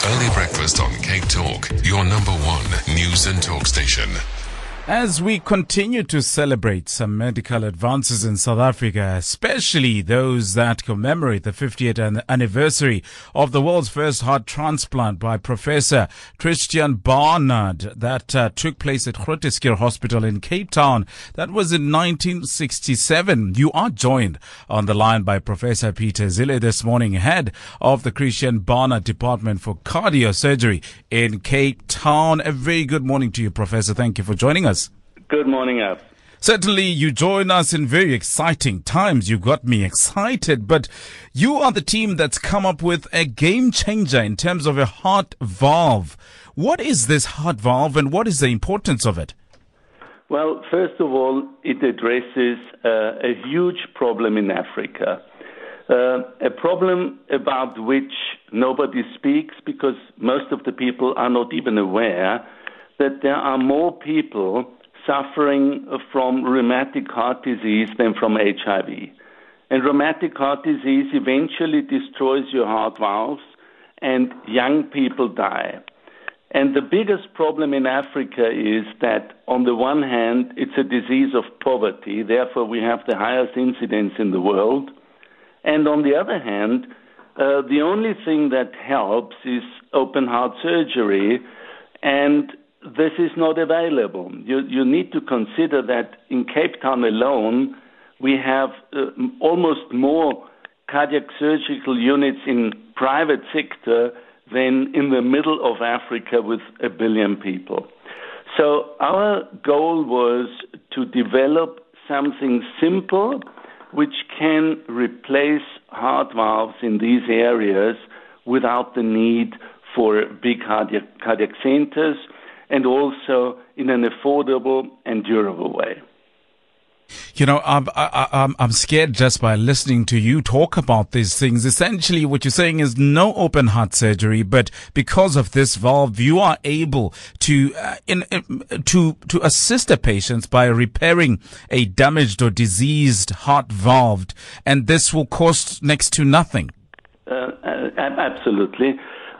Early breakfast on Cape Talk, your number one news and talk station. As we continue to celebrate some medical advances in South Africa, especially those that commemorate the 50th anniversary of the world's first heart transplant by Professor Christiaan Barnard that took place at Groote Schuur Hospital in Cape Town. That was in 1967. You are joined on the line by Professor Peter Zille this morning, head of the Christiaan Barnard Department for Cardiosurgery in Cape Town. A very good morning to you, Professor. Thank you for joining us. Good morning, Ab. Certainly, you join us in very exciting times. You got me excited, but you are the team that's come up with a game changer in terms of a heart valve. What is this heart valve and what is the importance of it? Well, first of all, it addresses a huge problem in Africa, a problem about which nobody speaks because most of the people are not even aware that there are more people suffering from rheumatic heart disease than from HIV. And rheumatic heart disease eventually destroys your heart valves and young people die. And the biggest problem in Africa is that on the one hand, it's a disease of poverty, therefore we have the highest incidence in the world. And on the other hand, the only thing that helps is open heart surgery, and this is not available. You need to consider that in Cape Town alone, we have almost more cardiac surgical units in private sector than in the middle of Africa with 1 billion people. So our goal was to develop something simple which can replace heart valves in these areas without the need for big cardiac centers, and also in an affordable and durable way. You know, I'm scared just by listening to you talk about these things. Essentially, what you're saying is no open heart surgery, but because of this valve, you are able to assist the patients by repairing a damaged or diseased heart valve, and this will cost next to nothing. Absolutely.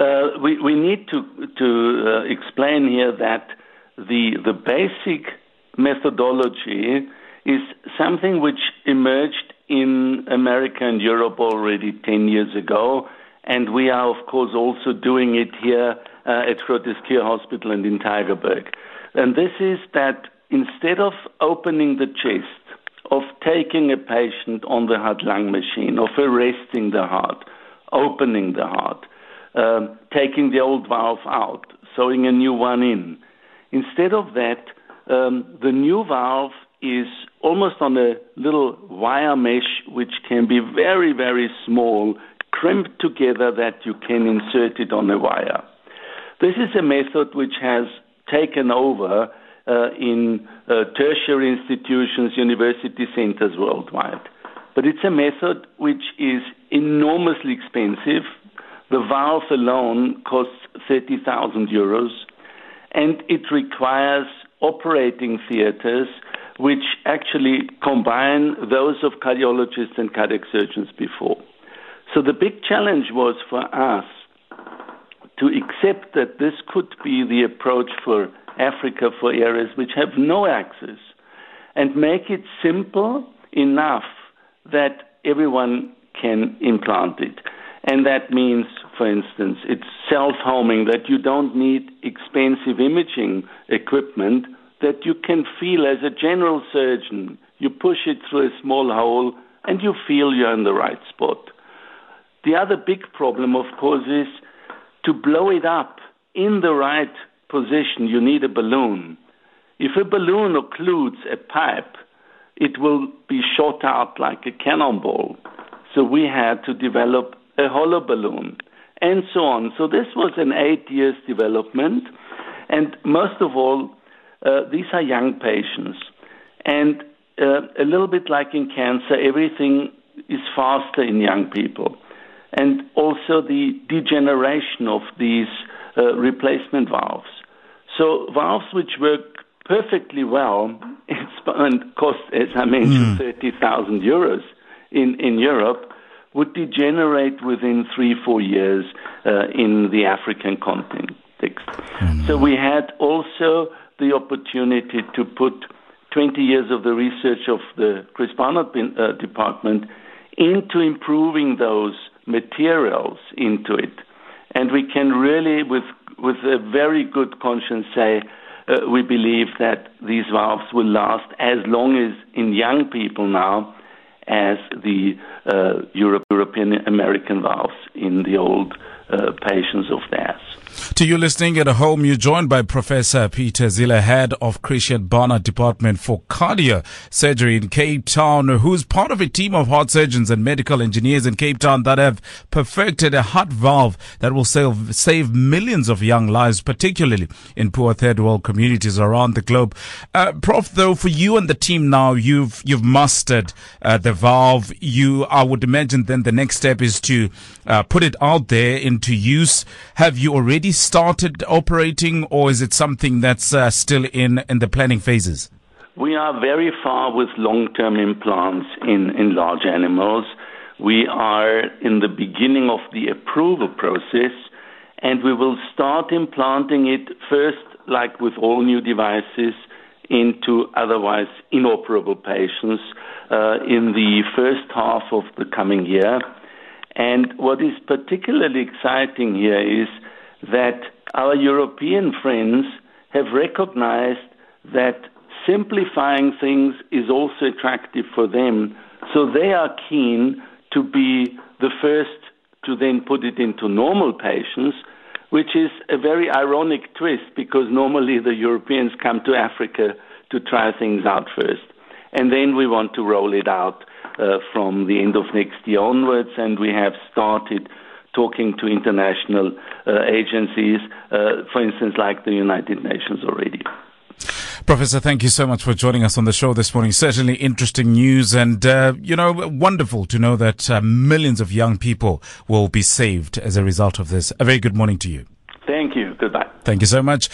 We need to explain here that the basic methodology is something which emerged in America and Europe already 10 years ago, and we are, of course, also doing it here at Groote Schuur Hospital and in Tygerberg. And this is that instead of opening the chest, of taking a patient on the heart-lung machine, of arresting the heart, opening the heart, taking the old valve out, sewing a new one in. Instead of that, the new valve is almost on a little wire mesh which can be very, very small, crimped together that you can insert it on a wire. This is a method which has taken over in tertiary institutions, university centers worldwide. But it's a method which is enormously expensive. The valve alone costs 30,000 euros, and it requires operating theaters which actually combine those of cardiologists and cardiac surgeons before. So the big challenge was for us to accept that this could be the approach for Africa, for areas which have no access, and make it simple enough that everyone can implant it. And that means, for instance, it's self-homing, that you don't need expensive imaging equipment, that you can feel as a general surgeon. You push it through a small hole and you feel you're in the right spot. The other big problem, of course, is to blow it up in the right position. You need a balloon. If a balloon occludes a pipe, it will be shot out like a cannonball. So we had to develop a hollow balloon, and so on. So this was an 8 years development, and most of all, these are young patients. And a little bit like in cancer, everything is faster in young people. And also the degeneration of these replacement valves. So valves which work perfectly well and cost, as I mentioned, 30,000 euros in Europe, would degenerate within 3-4 years in the African context. So we had also the opportunity to put 20 years of the research of the Chris Barnard department into improving those materials into it. And we can really, with a very good conscience, say we believe that these valves will last as long as in young people now as the European American valves in the old patients of theirs. To you listening at home, you're joined by Professor Peter Zille, head of Christian Barnard Department for Cardio Surgery in Cape Town, who's part of a team of heart surgeons and medical engineers in Cape Town that have perfected a heart valve that will save millions of young lives, particularly in poor third world communities around the globe. Prof, though, for you and the team now, you've mastered the valve. I would imagine then the next step is to put it out there into use. Have you already started operating, or is it something that's still in the planning phases? We are very far with long-term implants in large animals. We are in the beginning of the approval process, and we will start implanting it first, like with all new devices, into otherwise inoperable patients in the first half of the coming year. And what is particularly exciting here is that our European friends have recognized that simplifying things is also attractive for them. So they are keen to be the first to then put it into normal patients, which is a very ironic twist because normally the Europeans come to Africa to try things out first. And then we want to roll it out from the end of next year onwards, and we have started talking to international agencies, for instance, like the United Nations already. Professor, thank you so much for joining us on the show this morning. Certainly interesting news and, wonderful to know that millions of young people will be saved as a result of this. A very good morning to you. Thank you. Goodbye. Thank you so much.